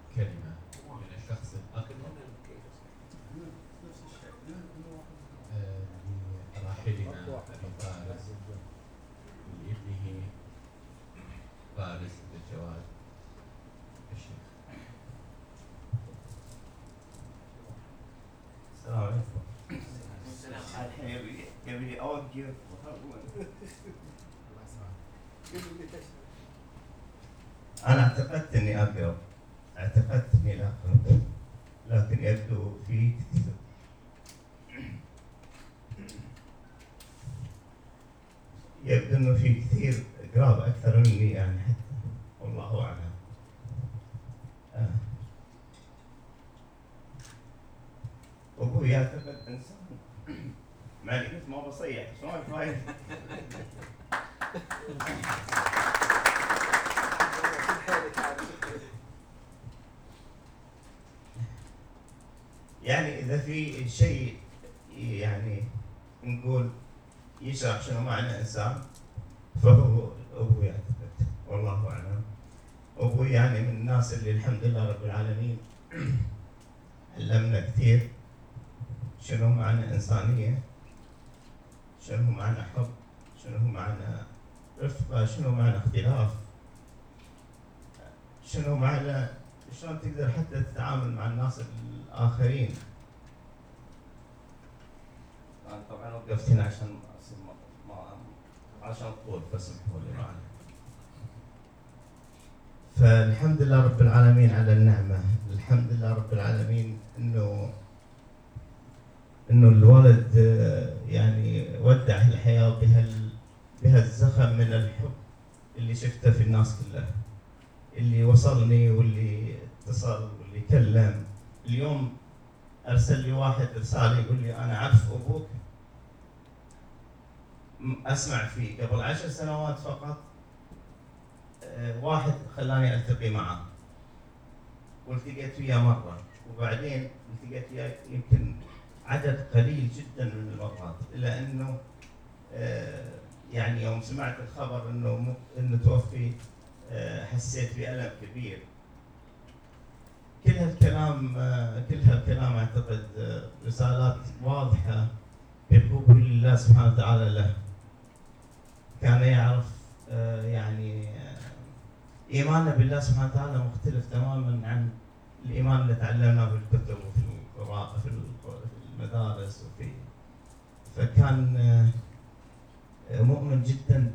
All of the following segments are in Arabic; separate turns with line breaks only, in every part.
كلمة من الشخص الأكبر لراحلنا أبي فارس ولابنه فارس بالجواد الشيخ.
السلام عليكم. الحين يبي أوقف أنا اعتقدت إني أقرب، لكن يبدو في كثير. يبدو إنه في كثير قراب أكثر مني يعني، حتى والله أعلم. أبوي يعتقد إنسان ما قلت ما بصيح شلون فايد. يعني إذا في شيء يعني نقول يشرح شنو معنى إنسان فهو أبوي يعتقد، والله أعلم. أبوي يعني من الناس اللي الحمد لله رب العالمين علمنا كثير شنو معنى إنسانية، شنو معنى حب، شنو معنى رفقة، شنو معنى اختلاف، شنو معنى شلون تقدر حتى تتعامل مع الناس الآخرين. أنا طبعا وقفت هنا عشان عشان طول، فاسمحوا لي معنا. فالحمد لله رب العالمين على النعمة، الحمد لله رب العالمين إنه الولد يعني ودع الحياة بهالزخم من الحب اللي شفته في الناس كلها، اللي وصلني واللي اتصل واللي كلم. اليوم أرسل لي واحد رسالة يقول لي أنا أعرف أبوك، أسمع فيه قبل 10 سنوات فقط. واحد خلاني ألتقي معه والتقيت وياه مرة، وبعدين التقيت وياه يمكن عدد قليل جدا من المرات، إلا أنه يعني يوم سمعت الخبر إنه توفي حسيت بألم كبير. كل هالكلام أعتقد رسالات واضحة بحبه لله سبحانه وتعالى له. كان يعرف يعني إيماننا بالله سبحانه وتعالى مختلف تماماً عن الإيمان اللي تعلمناه بالكتب وفي القراءة في المدارس فكان مؤمن جداً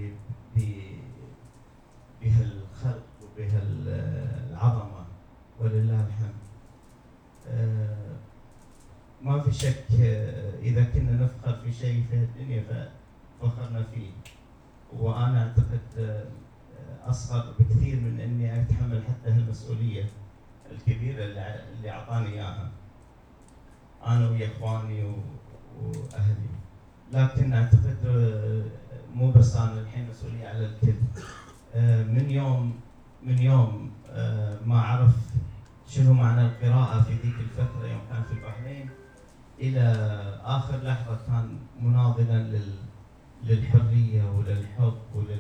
بهالخلق وبهالعظمة ولله الحمد. ما في شك إذا كنا نفخر في شيء في الدنيا ففخرنا فيه، وأنا أعتقد أصغر بكثير من إني أتحمل حتى هالمسؤولية الكبيرة اللي أعطاني إياها أنا ويا إخواني وأهلي. لكن أعتقد مو بس أنا الحين مسؤولية على الكل. من يوم ما عرف شنو معنى القراءة في ذيك الفترة يوم كان في البحرين إلى آخر لحظة كان مناضلاً للحرية وللحب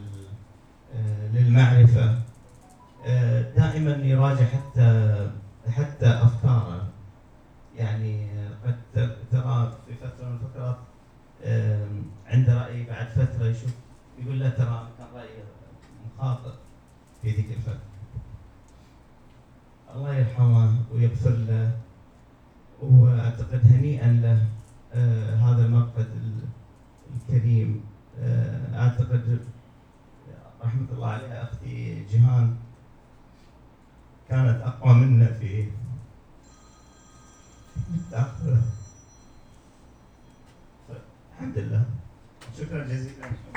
للمعرفة. دائماً يراجع حتى أفكاره. يعني قد ترى في فترة من الفترات عنده رأي، بعد فترة يقول له ترى كان رأيي مخاطئ في ذيك الفترة. الله يرحمه ويغفر له، وأعتقد هنيئاً له هذا المفقد الكريم. أعتقد رحمة الله عليها أختي جيهان كانت أقوى منا في التأخر. الحمد لله، شكرا جزيلا.